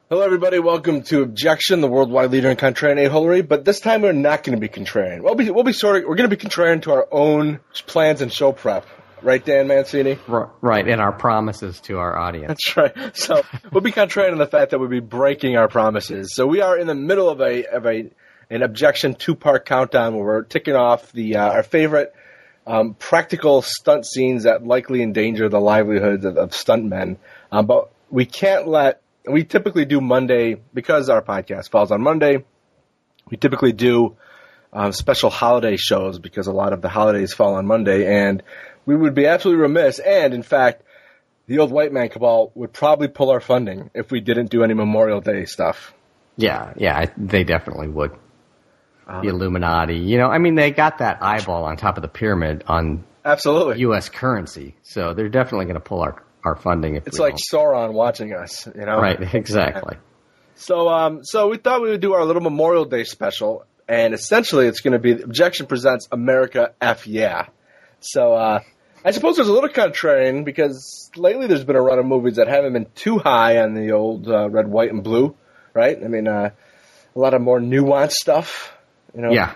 Hello, everybody. Welcome to Objection, the worldwide leader in contrarian a-holery. But this time, we're not going to be contrarian. We're going to be contrarian to our own plans and show prep, right, Dan Mancini? Right, and our promises to our audience. That's right. So we'll be contrarian in the fact that we'll be breaking our promises. So we are in the middle of an Objection 2-part countdown where we're ticking off our favorite practical stunt scenes that likely endanger the livelihoods of stuntmen. But we can't let. We typically do Monday, because our podcast falls on Monday, we typically do special holiday shows because a lot of the holidays fall on Monday, and we would be absolutely remiss, and in fact, the old white man cabal would probably pull our funding if we didn't do any Memorial Day stuff. Yeah, they definitely would. The Illuminati, they got that eyeball on top of the pyramid on absolutely U.S. currency, so they're definitely going to pull our funding. It's like Sauron watching us, Right, exactly. So we thought we would do our little Memorial Day special, and essentially it's going to be Objection Presents America F Yeah. So I suppose there's a little contrarian because lately there's been a run of movies that haven't been too high on the old red, white, and blue, right? I mean, a lot of more nuanced stuff. Yeah.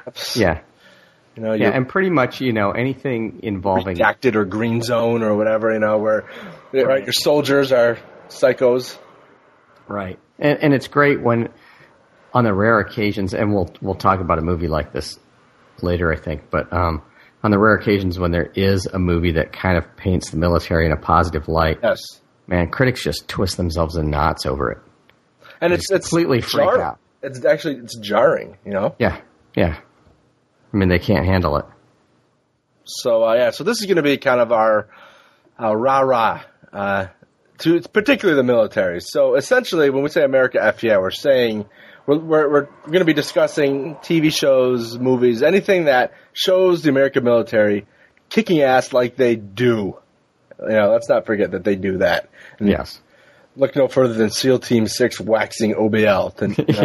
And pretty much, anything involving redacted or green zone or whatever, where right, your soldiers are psychos. Right. And it's great when on the rare occasions, and we'll talk about a movie like this later, I think, but on the rare occasions when there is a movie that kind of paints the military in a positive light, yes, man, critics just twist themselves in knots over it. And it's completely freaked out. It's jarring, Yeah. I mean, they can't handle it. So, so this is going to be kind of our rah-rah, to particularly the military. So, essentially, when we say America F Yeah, we're saying we're going to be discussing TV shows, movies, anything that shows the American military kicking ass like they do. Let's not forget that they do that. And yes. Look no further than SEAL Team 6 waxing OBL.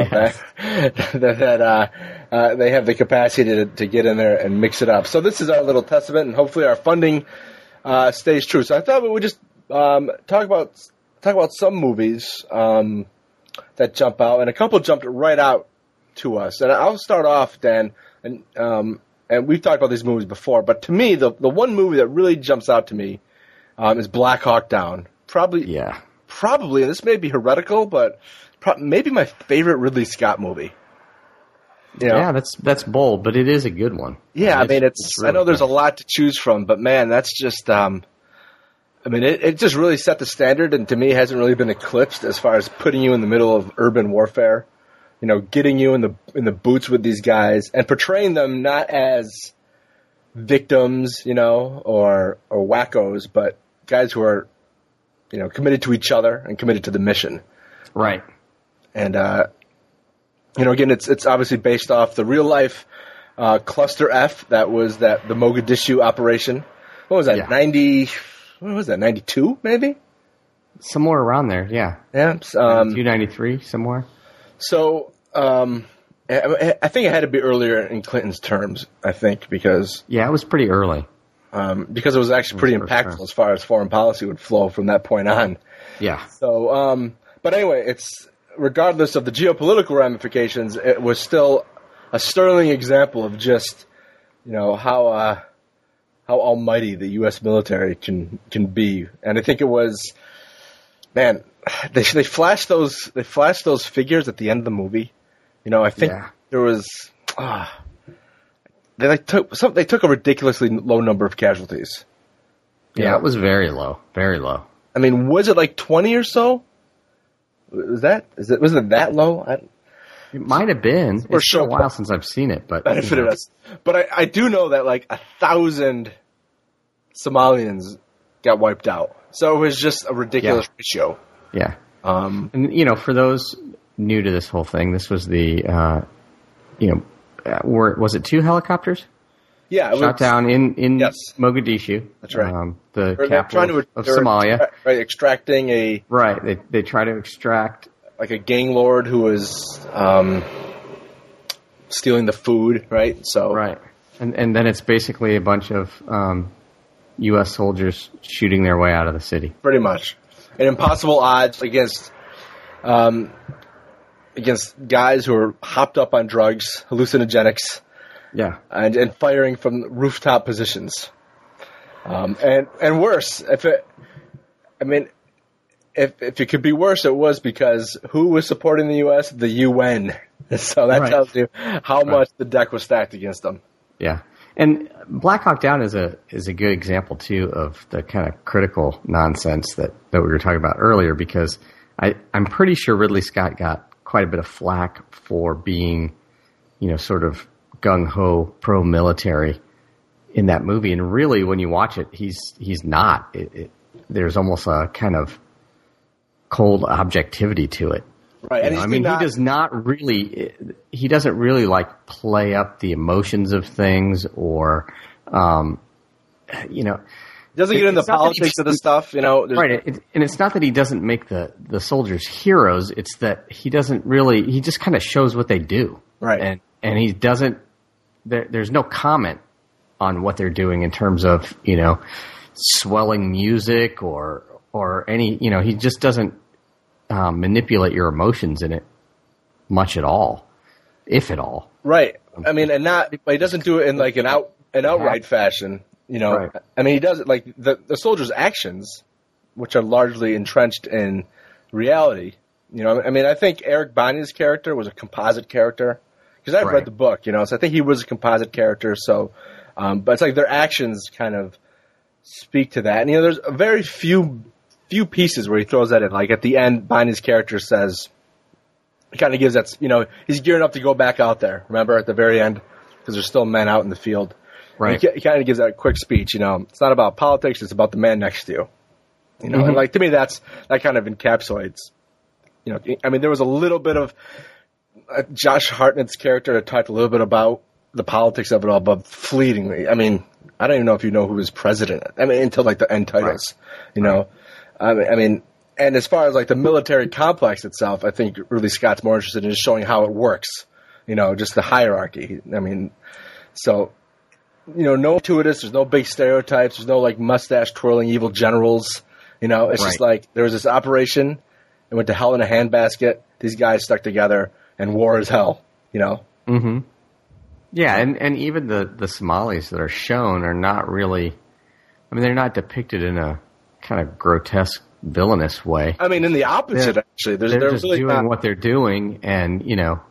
That they have the capacity to get in there and mix it up. So this is our little testament, and hopefully our funding stays true. So I thought we would just talk about some movies that jump out, and a couple jumped right out to us. And I'll start off, Dan, and we've talked about these movies before, but to me, the one movie that really jumps out to me is Black Hawk Down. Probably, and this may be heretical, but maybe my favorite Ridley Scott movie. Yeah, that's bold, but it is a good one. Yeah, it's really I know there's a lot to choose from, but man, that's just, it just really set the standard, and to me hasn't really been eclipsed as far as putting you in the middle of urban warfare, getting you in the boots with these guys and portraying them not as victims, or wackos, but guys who are committed to each other and committed to the mission. Right. And, again, it's obviously based off the real life Cluster F that was the Mogadishu operation. What was that, 92 maybe? Somewhere around there, yeah. Yeah. 293, somewhere. So, I think it had to be earlier in Clinton's terms, I think, because... Yeah, it was pretty early. Because it was actually pretty impactful as far as foreign policy would flow from that point on. Yeah. So, but anyway, it's regardless of the geopolitical ramifications, it was still a sterling example of just, how almighty the U.S. military can be. And I think it was, man, they flashed those figures at the end of the movie. I think there was. They took a ridiculously low number of casualties. Yeah, it was very low, very low. I mean, was it like 20 or so? Was it that low? It might have been. It's been a while since I've seen it, but benefited us. But I do know that like 1,000 Somalians got wiped out. So it was just a ridiculous ratio. Yeah. And for those new to this whole thing, this was the was it 2 helicopters? Yeah, shot down in Mogadishu. That's right. The capital of Somalia. Extracting a... Right, they try to extract... Like a gang lord who was stealing the food, right? So right. And then it's basically a bunch of U.S. soldiers shooting their way out of the city. Pretty much. And impossible odds against against guys who are hopped up on drugs, hallucinogenics, and firing from rooftop positions. And worse, if it could be worse, it was because who was supporting the U.S.? The UN. So that tells you how much the deck was stacked against them. Yeah. And Black Hawk Down is a good example, too, of the kind of critical nonsense that we were talking about earlier, because I'm pretty sure Ridley Scott got quite a bit of flack for being, sort of gung-ho pro-military in that movie. And really, when you watch it, he's not. There's almost a kind of cold objectivity to it. Right. And he doesn't really like play up the emotions of things or, doesn't get into politics of the stuff, Right. And it's not that he doesn't make the soldiers heroes. It's that he just kind of shows what they do. Right. And he doesn't, there's no comment on what they're doing in terms of, swelling music or any, he just doesn't manipulate your emotions in it much at all, if at all. Right. I mean, he doesn't do it in like an outright fashion, Right. I mean, he does it like the soldiers' actions, which are largely entrenched in reality. I mean, I think Eric Bana's character was a composite character because I've read the book, so I think he was a composite character. So, but it's like their actions kind of speak to that. And, there's a very few pieces where he throws that in. Like at the end, Bana's character says, he kind of gives that, he's gearing up to go back out there. Remember at the very end, because there's still men out in the field. Right. He kind of gives that quick speech. It's not about politics; it's about the man next to you. Mm-hmm. And like to me, that kind of encapsulates. I mean, there was a little bit of Josh Hartnett's character that talked a little bit about the politics of it all, but fleetingly. I mean, I don't even know if you know who was president. I mean, until like the end titles, I mean, and as far as like the military complex itself, I think Ridley Scott's more interested in just showing how it works. Just the hierarchy. I mean, so. No gratuitous, there's no big stereotypes, there's no like mustache twirling evil generals. It's just like there was this operation, it went to hell in a handbasket, these guys stuck together, and war is hell, Mm-hmm. Yeah, and even the Somalis that are shown are not really, I mean, they're not depicted in a kind of grotesque, villainous way. I mean, in the opposite, actually. They're just really doing what they're doing, and,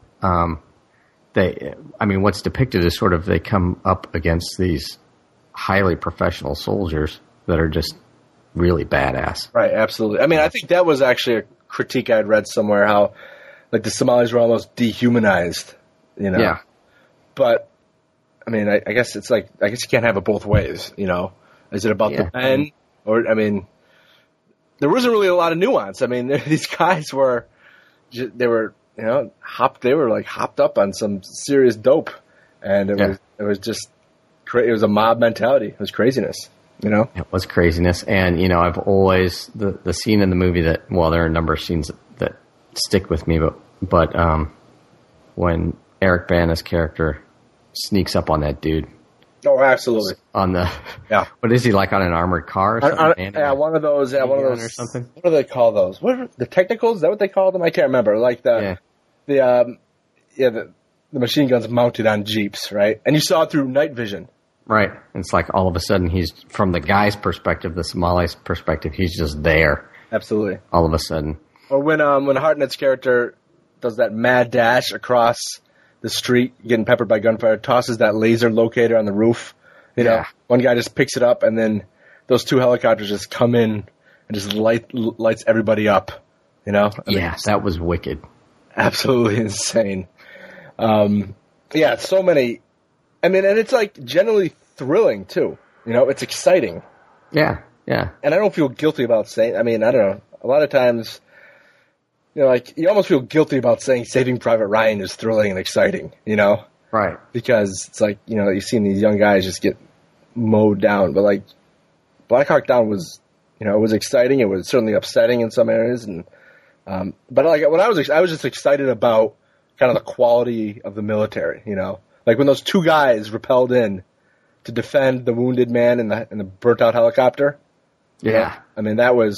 what's depicted is sort of they come up against these highly professional soldiers that are just really badass. Right, absolutely. I mean, I think that was actually a critique I'd read somewhere, how like the Somalis were almost dehumanized, Yeah. But, I mean, I guess it's like, I guess you can't have it both ways, Is it about the men? Or, I mean, there wasn't really a lot of nuance. I mean, these guys were hopped up on some serious dope, and it was just it was a mob mentality. It was craziness, It was craziness, and I've always the scene in the movie that there are a number of scenes that stick with me, but when Eric Bana's character sneaks up on that dude. Oh, absolutely. On the what is he like on an armored car? Or something? One of those. Yeah, one of those. Or something. What do they call those? What are the technicals? Is that what they call them? I can't remember. Like the machine guns mounted on Jeeps, right? And you saw it through night vision. Right. It's like all of a sudden he's, from the guy's perspective, the Somali's perspective, he's just there. Absolutely. All of a sudden. Or when Hartnett's character does that mad dash across the street, getting peppered by gunfire, tosses that laser locator on the roof. One guy just picks it up, and then those two helicopters just come in and just lights everybody up. That was wicked. Absolutely insane. So many. I mean, and it's like generally thrilling too. It's exciting. Yeah, yeah. And I don't feel guilty about saying. I mean, I don't know. A lot of times, like you almost feel guilty about saying Saving Private Ryan is thrilling and exciting. Right. Because it's like you've seen these young guys just get mowed down, but like Black Hawk Down was, it was exciting. It was certainly upsetting in some areas, and but like when I was just excited about kind of the quality of the military. Like when those two guys rappelled in to defend the wounded man in the burnt out helicopter. Yeah. I mean, that was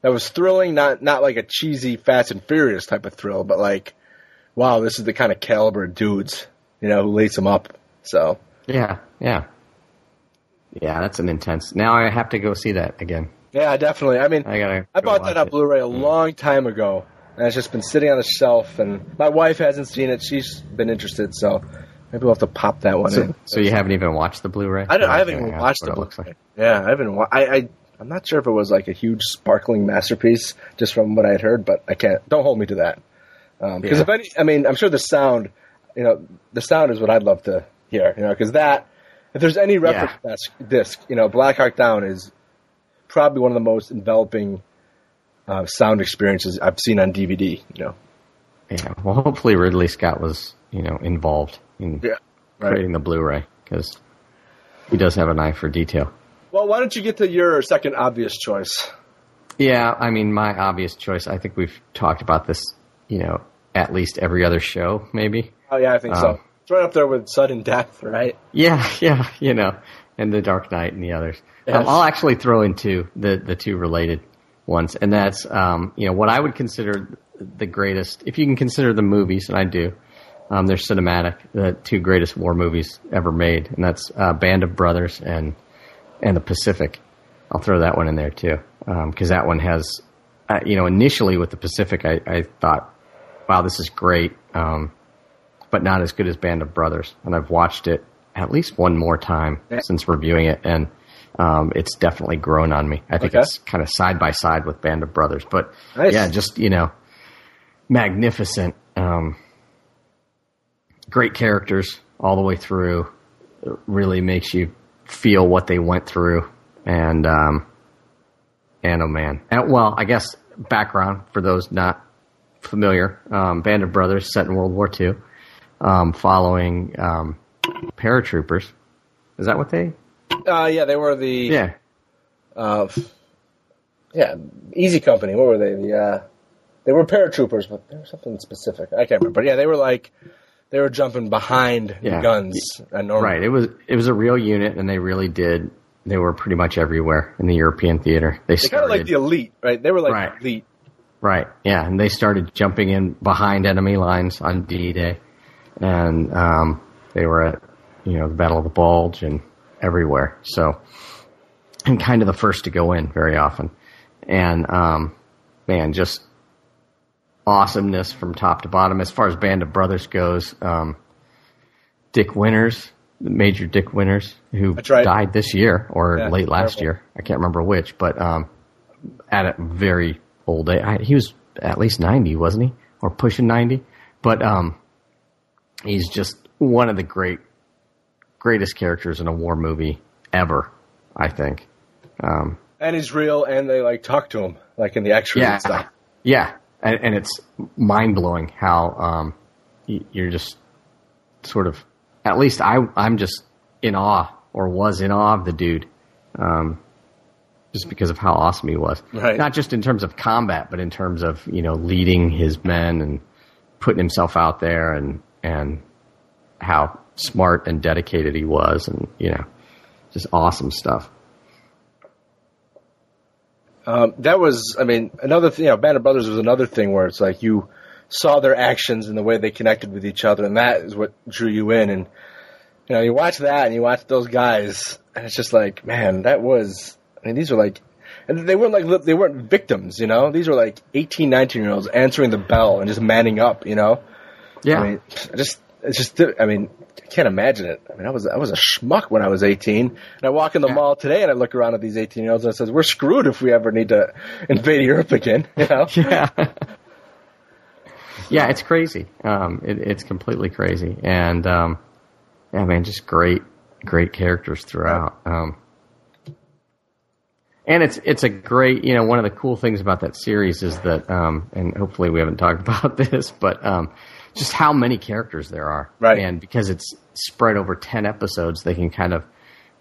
that was thrilling, not like a cheesy Fast and Furious type of thrill, but like, wow, this is the kind of caliber of dudes, who lace them up. So yeah, that's an intense. Now I have to go see that again. Yeah, definitely. I mean, I bought that on Blu-ray a long time ago, and it's just been sitting on the shelf. And my wife hasn't seen it; she's been interested, so maybe we'll have to pop that one in. So you haven't even watched the Blu-ray? I haven't even watched the Blu-ray. Like. Yeah, I haven't. I'm not sure if it was like a huge sparkling masterpiece, just from what I had heard, but I can't. Don't hold me to that. Because I'm sure the sound, the sound is what I'd love to hear, because if there's any reference disc, Black Hawk Down is probably one of the most enveloping sound experiences I've seen on DVD. Yeah. Well, hopefully Ridley Scott was involved in creating the Blu-ray, because he does have an eye for detail. Well, why don't you get to your second obvious choice? Yeah, I mean, my obvious choice. I think we've talked about this, at least every other show, maybe. Oh yeah, I think so. It's right up there with Sudden Death, right? Yeah, and The Dark Knight and the others. Yes. I'll actually throw in the two related ones, and that's what I would consider the greatest, if you can consider the movies, and I do. They're cinematic, the two greatest war movies ever made, and that's Band of Brothers and The Pacific. I'll throw that one in there too, because that one has, initially with The Pacific, I thought, wow, this is great, but not as good as Band of Brothers, and I've watched it at least one more time since reviewing it, and it's definitely grown on me. I think it's kind of side by side with Band of Brothers, but yeah, just magnificent, great characters all the way through. It really makes you feel what they went through, and oh man, well, I guess background for those not familiar: Band of Brothers set in World War II, following paratroopers. Is that what they? Yeah, they were the Easy Company. What were they? They were paratroopers, but there was something specific. I can't remember. But yeah, they were jumping behind the guns. Right. It was a real unit, and they really did. They were pretty much everywhere in the European theater. They kind of like the elite, right? They were like the elite. Right. Yeah, and they started jumping in behind enemy lines on D-Day, and they were at the Battle of the Bulge and everywhere. So, and kind of the first to go in very often, and man, just awesomeness from top to bottom. As far as Band of Brothers goes, Dick Winters, Major Dick Winters, who died this year or late last year. I can't remember which, but at a very old age. He was at least 90, wasn't he? Or pushing 90. But he's just one of the greatest characters in a war movie ever, I think. And he's real, and they talk to him, in the extras and stuff. Yeah. And it's mind-blowing how you're just sort of, at least I'm just in awe, or was in awe of the dude, just because of how awesome he was. Right. Not just in terms of combat, but in terms of, leading his men and putting himself out there, and how smart and dedicated he was, and, just awesome stuff. That was, another thing, Band of Brothers was another thing where it's like you saw their actions and the way they connected with each other, and that is what drew you in. And, you watch that and you watch those guys, and it's just like, man, that was, these are and they weren't weren't victims, These were 18, 19-year-olds answering the bell and just manning up, Yeah. I can't imagine it. I was a schmuck when I was 18, and I walk in the mall today and I look around at these 18-year-olds and I says, we're screwed if we ever need to invade Europe again, Yeah. Yeah, it's crazy. It's completely crazy. And, just great characters throughout. And it's a great, one of the cool things about that series is that, and hopefully we haven't talked about this, but, just how many characters there are. Right. And because it's spread over 10 episodes, they can kind of,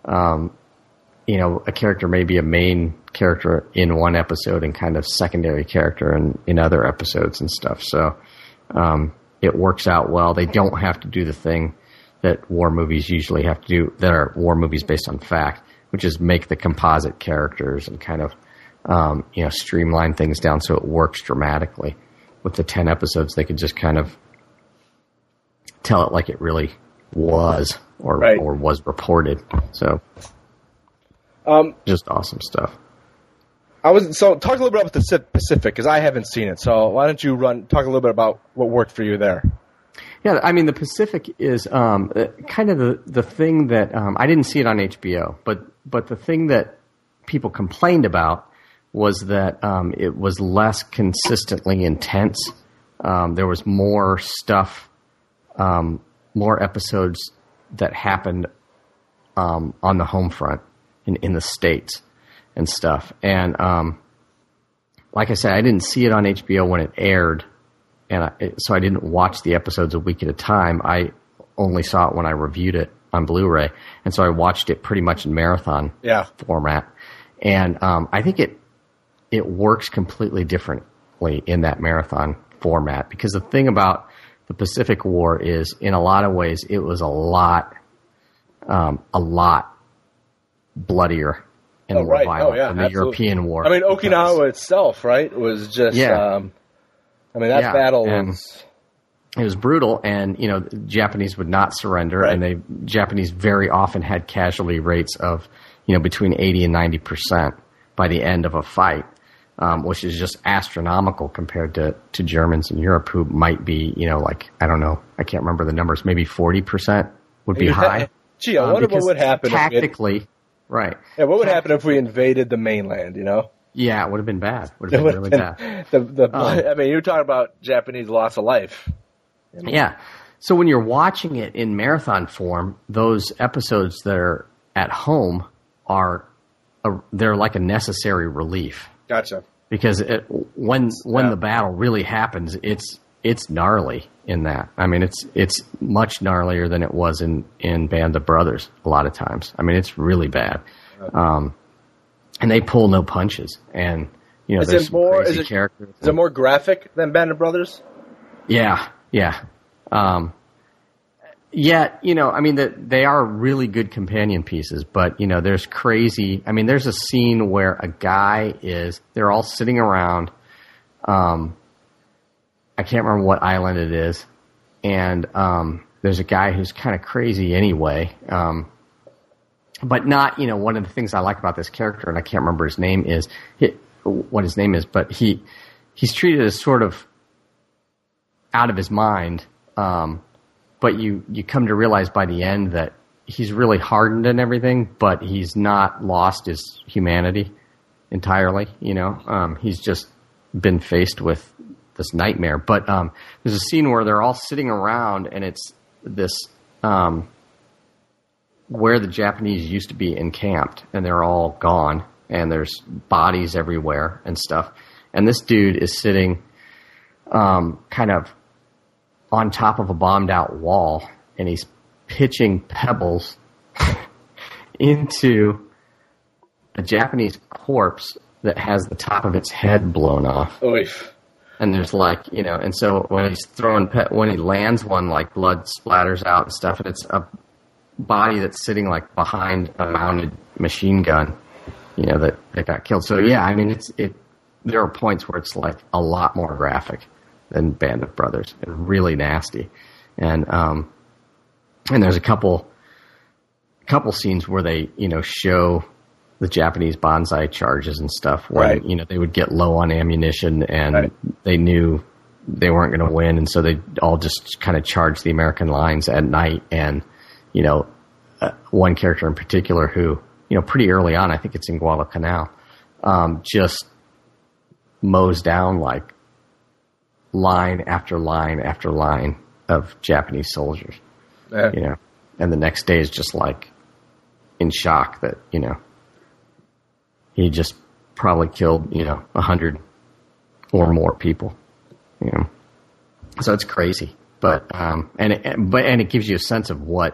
a character may be a main character in one episode and kind of secondary character in other episodes and stuff. So, it works out well. They don't have to do the thing that war movies usually have to do, that are war movies based on fact, which is make the composite characters and kind of streamline things down so it works dramatically. With the 10 episodes, they could just kind of tell it like it really was or was reported. So, just awesome stuff. So talk a little bit about the Pacific, because I haven't seen it. So why don't you talk a little bit about what worked for you there? Yeah, I mean, the Pacific is kind of the thing that I didn't see it on HBO, but the thing that people complained about was that it was less consistently intense. There was more stuff, more episodes that happened on the home front in the States and stuff. And like I said, I didn't see it on HBO when it aired, and so I didn't watch the episodes a week at a time. I only saw it when I reviewed it on Blu-ray, and so I watched it pretty much in marathon format. And I think it works completely differently in that marathon format, because the thing about the Pacific War is, in a lot of ways, it was a lot bloodier and more violent than the European War. I mean, Okinawa itself, right, was just. That battle was. It was brutal, and the Japanese would not surrender, and the Japanese very often had casualty rates of between 80 and 90% by the end of a fight, which is just astronomical compared to Germans in Europe, who might be I don't know, I can't remember the numbers, maybe 40% would be high. Gee, I wonder what would happen tactically. Right. Yeah, what would happen if we invaded the mainland, Yeah, it would have been bad. Would have been really bad. I mean, you're talking about Japanese loss of life. Yeah. So when you're watching it in marathon form, those episodes that are at home they're like a necessary relief. Gotcha. Because when the battle really happens, it's gnarly in that. I mean, it's much gnarlier than it was in Band of Brothers a lot of times. I mean, it's really bad. And they pull no punches. And, there's some crazy characters. Is it more graphic than Band of Brothers? Yeah. They are really good companion pieces, but, there's crazy. I mean, there's a scene where a guy they're all sitting around. I can't remember what island it is. And there's a guy who's kind of crazy anyway. But not, one of the things I like about this character, and I can't remember what his name is, but he's treated as sort of out of his mind. But you come to realize by the end that he's really hardened and everything, but he's not lost his humanity entirely. He's just been faced with this nightmare. But there's a scene where they're all sitting around, and it's this where the Japanese used to be encamped, and they're all gone, and there's bodies everywhere and stuff. And this dude is sitting kind of on top of a bombed-out wall, and he's pitching pebbles into a Japanese corpse that has the top of its head blown off. Oof. And there's and so when he's when he lands one, blood splatters out and stuff, and it's a body that's sitting behind a mounted machine gun, that got killed. So yeah, I mean, there are points where it's a lot more graphic than Band of Brothers, and really nasty. And there's a couple scenes where they, show the Japanese banzai charges and stuff when, they would get low on ammunition, and they knew they weren't going to win. And so they all just kind of charged the American lines at night. And, one character in particular who, pretty early on, I think it's in Guadalcanal, just mows down line after line after line of Japanese soldiers, and the next day is just in shock that, he just probably killed, 100 or more people, so it's crazy, but it gives you a sense of what,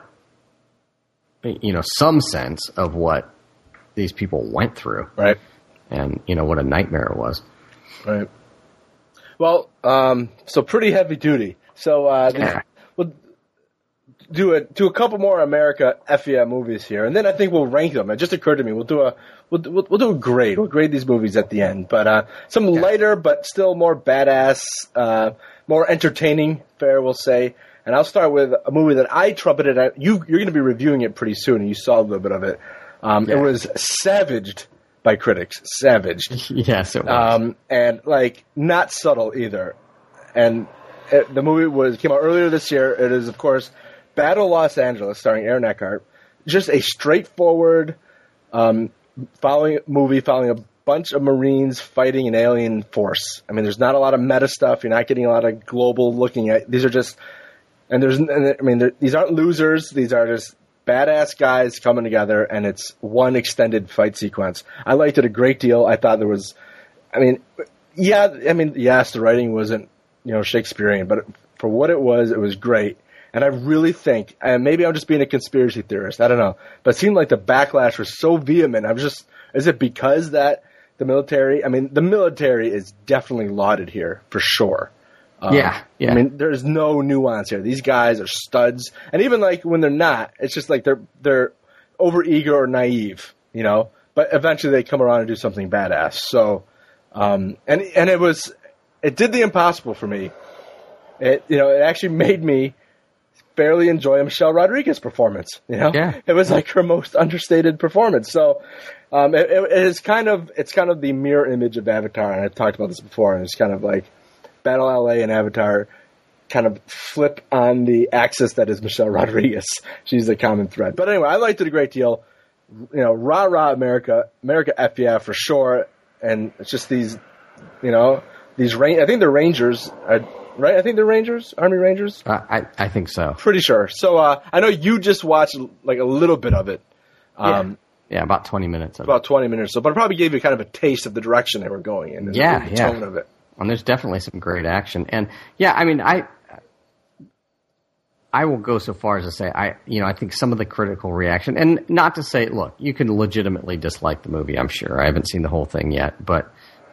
some sense of what these people went through. Right. And, what a nightmare it was. Right. Well, so pretty heavy duty. So, do a couple more America FEM movies here, and then I think we'll rank them. It just occurred to me we'll do a grade. We'll grade these movies at the end, but some lighter but still more badass, more entertaining fare, we'll say. And I'll start with a movie that I trumpeted at. You're going to be reviewing it pretty soon, and you saw a little bit of it. It was savaged by critics. Savaged. Yes, it was. And like not subtle either. And the movie came out earlier this year. It is, of course, Battle Los Angeles, starring Aaron Eckhart. Just a straightforward following a bunch of Marines fighting an alien force. I mean, there's not a lot of meta stuff. You're not getting a lot of global looking at. These are just, these aren't losers. These are just badass guys coming together, and it's one extended fight sequence. I liked it a great deal. I thought there was, yes, the writing wasn't, Shakespearean, but for what it was great. And I really think, and maybe I'm just being a conspiracy theorist, I don't know, but it seemed like the backlash was so vehement. Is it because that the military is definitely lauded here, for sure. Yeah. I mean, there's no nuance here. These guys are studs. And even like when they're not, it's just like they're overeager or naive, but eventually they come around and do something badass. So, and it did the impossible for me. It actually made me fairly enjoy Michelle Rodriguez's performance. Yeah. It was like her most understated performance. So, it's kind of the mirror image of Avatar. And I've talked about this before. And it's kind of like Battle LA and Avatar kind of flip on the axis that is Michelle Rodriguez. She's the common thread. But anyway, I liked it a great deal. Rah rah America F yeah for sure. And it's just these, I think they're Rangers, right? I think they're Rangers, Army Rangers. I think so. Pretty sure. So I know you just watched like a little bit of it. Yeah, about 20 minutes. About 20 minutes. So, but it probably gave you kind of a taste of the direction they were going in. And the tone of it. And there's definitely some great action. And yeah, I mean, I will go so far as to say I think some of the critical reaction, and not to say, look, you can legitimately dislike the movie. I'm sure I haven't seen the whole thing yet, but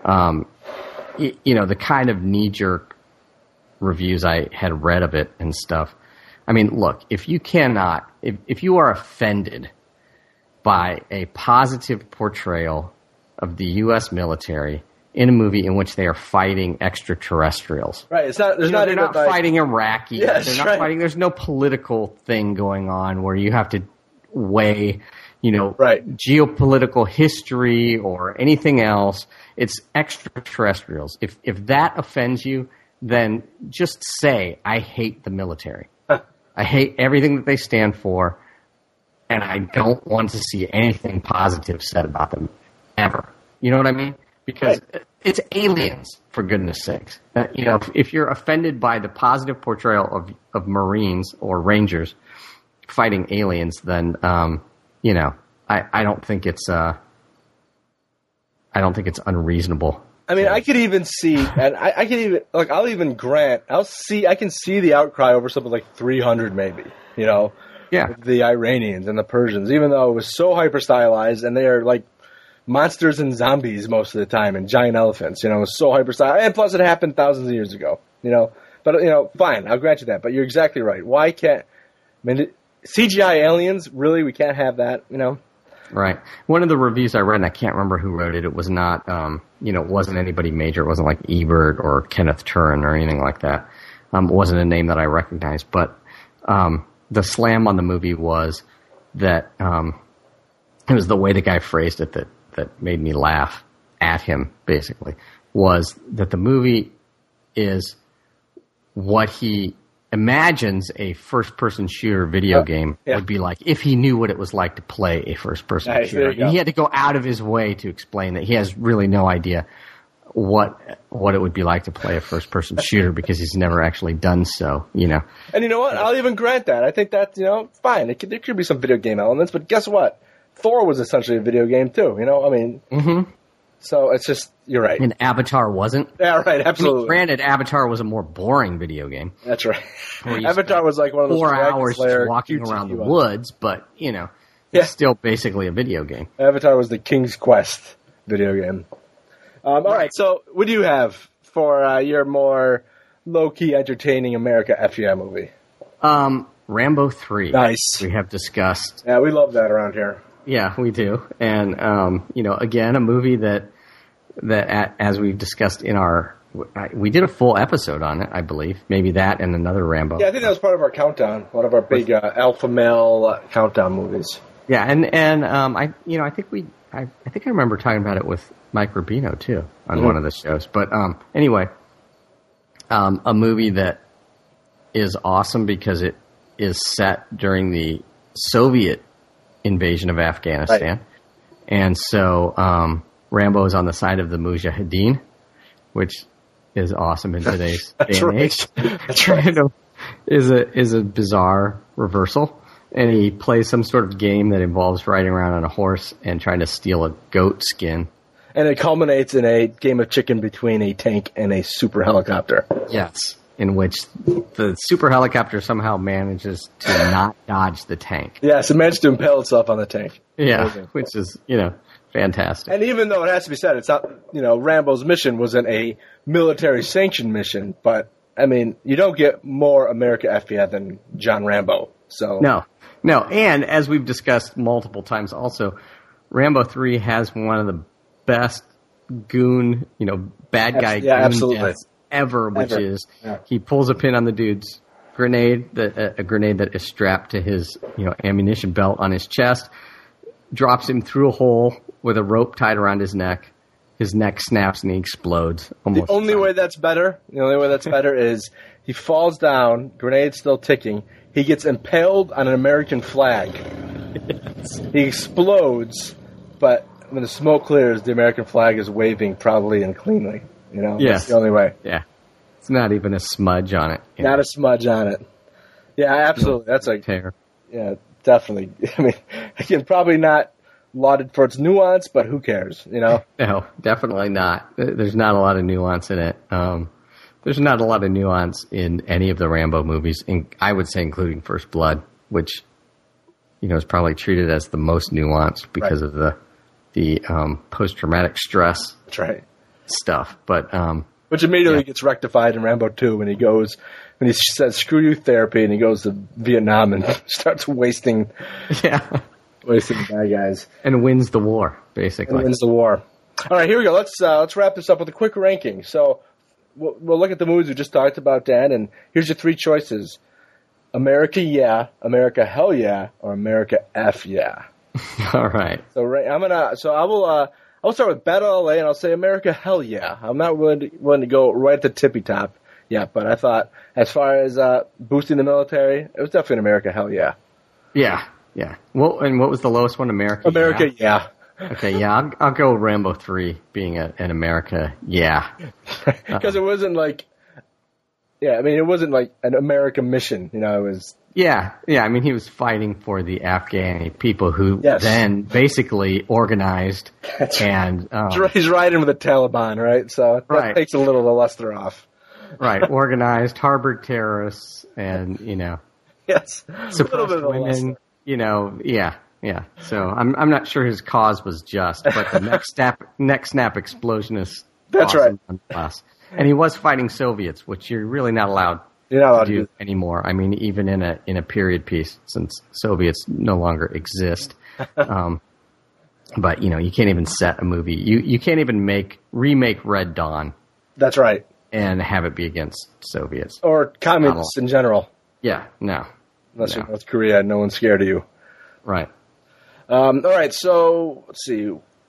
the kind of knee-jerk reviews I had read of it and stuff. I mean, look, if you are offended by a positive portrayal of the U.S. military in a movie in which they are fighting extraterrestrials. Right. It's not. They're not fighting Iraqis. Yes, they're not fighting. There's no political thing going on where you have to weigh, geopolitical history or anything else. It's extraterrestrials. If that offends you, then just say, I hate the military. I hate everything that they stand for, and I don't want to see anything positive said about them ever. You know what I mean? Because it's aliens, for goodness sakes. If you're offended by the positive portrayal of Marines or Rangers fighting aliens, then I don't think it's unreasonable. I mean, I could even see, and I can even I'll even grant, I can see the outcry over something like 300, maybe. The Iranians and the Persians, even though it was so hyper stylized, and they are like monsters and zombies most of the time, and giant elephants. It was so hyper stylized, and plus it happened thousands of years ago. But fine, I'll grant you that. But you're exactly right. Why can't? I mean, CGI aliens, really? We can't have that. Right. One of the reviews I read, and I can't remember who wrote it. It was not, it wasn't anybody major. It wasn't like Ebert or Kenneth Turan or anything like that. It wasn't a name that I recognized. But the slam on the movie was that it was the way the guy phrased it that made me laugh at him, basically, was that the movie is what he imagines a first-person shooter video game would be like if he knew what it was like to play a first-person shooter. And he had to go out of his way to explain that he has really no idea what it would be like to play a first-person shooter because he's never actually done so, And you know what? I'll even grant that. I think that's, fine. There could be some video game elements, but guess what? Thor was essentially a video game too, Mm-hmm. So it's just, you're right. And Avatar wasn't. Yeah, right, absolutely. Granted, Avatar was a more boring video game. That's right. Avatar was like one of those 4 hours just walking around the woods, but, it's still basically a video game. Avatar was the King's Quest video game. All right, so what do you have for your more low-key entertaining America FEM movie? Rambo 3. Nice. We have discussed. Yeah, we love that around here. Yeah, we do. And, again, a movie that as we've discussed in we did a full episode on it, I believe. Maybe that and another Rambo. Yeah, I think that was part of our countdown, one of our big alpha male countdown movies. Yeah, and I think I remember talking about it with Mike Rubino too on one of the shows. But anyway, a movie that is awesome because it is set during the Soviet invasion of Afghanistan, right. And so Rambo is on the side of the Mujahideen, which is awesome in today's day and age. That's right. Is a bizarre reversal. And he plays some sort of game that involves riding around on a horse and trying to steal a goat skin. And it culminates in a game of chicken between a tank and a super helicopter. Yes. In which the super helicopter somehow manages to not dodge the tank. Yes, it managed to impale itself on the tank. Yeah, amazing. Which is, fantastic. And even though it has to be said, it's not, Rambo's mission wasn't a military sanctioned mission, but, I mean, you don't get more America FBI than John Rambo. So No, and as we've discussed multiple times also, Rambo 3 has one of the best goon, bad guy goon deaths ever, which is he pulls a pin on the dude's grenade, a grenade that is strapped to his, ammunition belt on his chest, drops him through a hole with a rope tied around his neck. His neck snaps and he explodes. The only way that's better is he falls down, grenade still ticking. He gets impaled on an American flag. Yes. He explodes, but when the smoke clears, the American flag is waving proudly and cleanly. Yes. That's the only way. Yeah. It's not even a smudge on it. Not a smudge on it. Yeah, absolutely. That's like tear. Yeah, definitely. I mean, again, probably not lauded for its nuance, but who cares, No, definitely not. There's not a lot of nuance in it. There's not a lot of nuance in any of the Rambo movies, I would say including First Blood, which, is probably treated as the most nuanced because of the post-traumatic stress stuff. But which immediately gets rectified in Rambo 2 when he says, screw you therapy, and he goes to Vietnam and starts wasting bad guys. And wins the war, basically. All right, here we go. Let's wrap this up with a quick ranking. So we'll look at the movies we just talked about, Dan, and here's your three choices. America, yeah. America, hell yeah. Or America, F yeah. All right. I'll start with Battle LA, and I'll say America, hell yeah. I'm not willing to go right at the tippy top yet, but I thought as far as boosting the military, it was definitely an America, hell yeah. Yeah. Well, and what was the lowest one? America, yeah. Okay, yeah, I'll go Rambo 3 being an America, yeah. Because it wasn't like, it wasn't like an American mission, it was... Yeah, I mean, he was fighting for the Afghani people who then basically organized and... he's riding with the Taliban, right? So that takes a little of the luster off. Right, organized, harbored terrorists, and, Yes. suppressed women, yeah. So I'm not sure his cause was just, but the neck snap explosion is awesome nonetheless. And he was fighting Soviets, which you're really not allowed to do anymore. I mean, even in a period piece, since Soviets no longer exist. But you can't even set a movie. You can't even remake Red Dawn. That's right. And have it be against Soviets or communists in general. Yeah, no. Unless you're North Korea, no one's scared of you. Right. All right, so let's see.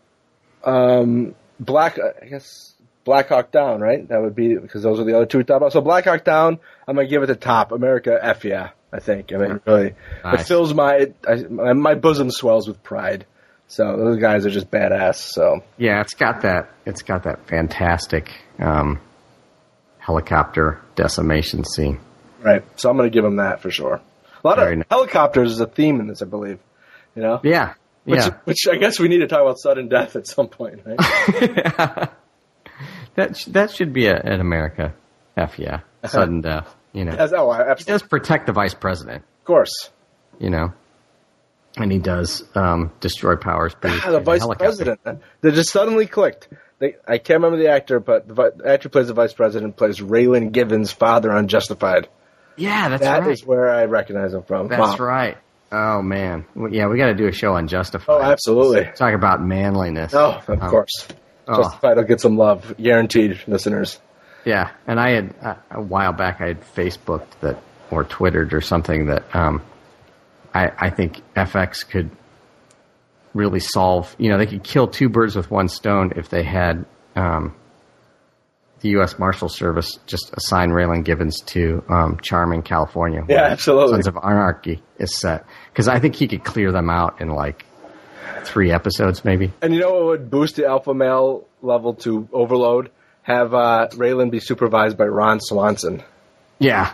Black Hawk Down, right? That would be, because those are the other two we talked about. So Black Hawk Down, I'm going to give it the top. America, F yeah, I think. I mean, really, nice. It fills my bosom swells with pride. So those guys are just badass. So yeah, it's got that fantastic helicopter decimation scene. Right. So I'm going to give them that for sure. A lot of helicopters is a theme in this, I believe. Yeah. Which I guess we need to talk about sudden death at some point, right? That should be an America F yeah, sudden death. Yes, absolutely. He does protect the vice president, of course. And he does destroy Powers Booth. The vice president. They just suddenly clicked. I can't remember the actor, but the actor who plays the vice president plays Raylan Givens' father on Justified. Yeah, that's That right. is where I recognize him from. That's Wow. right. Oh, man. Yeah, we got to do a show on Justified. Oh, absolutely. Talk about manliness. Oh, of course. Justified will get some love, guaranteed, listeners. Yeah, and I had, a while back, I had Facebooked that, or Twittered or something that I think FX could really solve, they could kill two birds with one stone if they had the U.S. Marshal Service just assign Raylan Givens to Charming, California. Yeah, absolutely. Sons of Anarchy is set. Because I think he could clear them out in like 3 episodes, maybe. And you know what would boost the alpha male level to overload? Have Raylan be supervised by Ron Swanson. Yeah.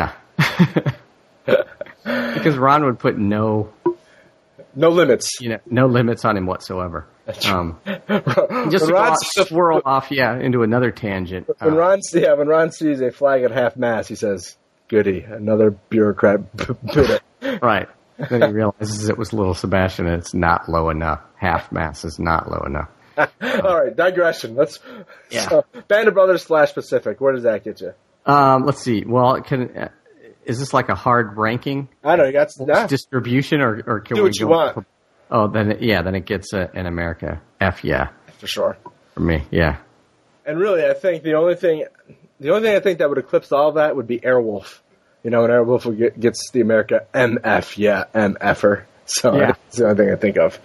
Because Ron would put no limits. No limits on him whatsoever. Just to Ron swirl off, into another tangent. When Ron sees a flag at half mast, he says, "Goody, another bureaucrat bit it." Right. Then he realizes it was little Sebastian, and it's not low enough. Half mast is not low enough. All right, digression. So, Band of Brothers / Pacific. Where does that get you? Let's see. Well, is this like a hard ranking? I don't know. Distribution, or can do we what you want? Oh, then it gets in America F, for sure for me, yeah. And really, I think the only thing I think that would eclipse all of that would be Airwolf. And Airwolf gets the America MF, MFer. So that's the only thing I think of.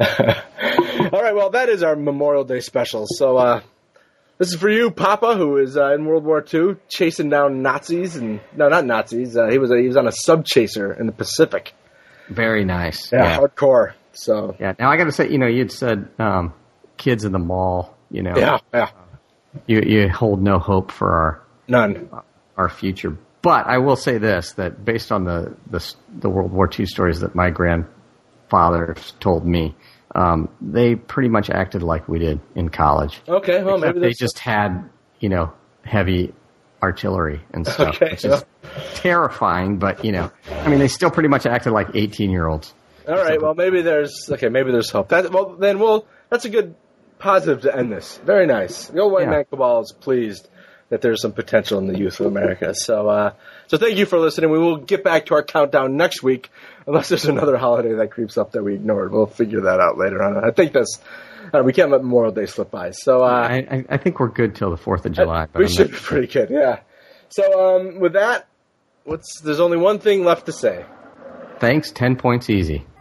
All right, well, that is our Memorial Day special. So this is for you, Papa, who is in World War II chasing down Nazis. No, not Nazis. He was on a sub chaser in the Pacific. Very nice. Yeah, hardcore. So now I got to say, you'd said kids in the mall. Yeah. You hold no hope for our future. But I will say this: that based on the World War II stories that my grandfather told me, they pretty much acted like we did in college. Okay, well, maybe they just had heavy artillery and stuff, which is terrifying. But they still pretty much acted like 18-year-olds. All right, well, maybe there's hope. That's a good positive to end this. Very nice. The old white man cabal is pleased that there's some potential in the youth of America. So thank you for listening. We will get back to our countdown next week, unless there's another holiday that creeps up that we ignored. We'll figure that out later on. I think we can't let Memorial Day slip by. So I think we're good till the 4th of July. We should be pretty good, yeah. So with that, there's only one thing left to say. Thanks, 10 points easy.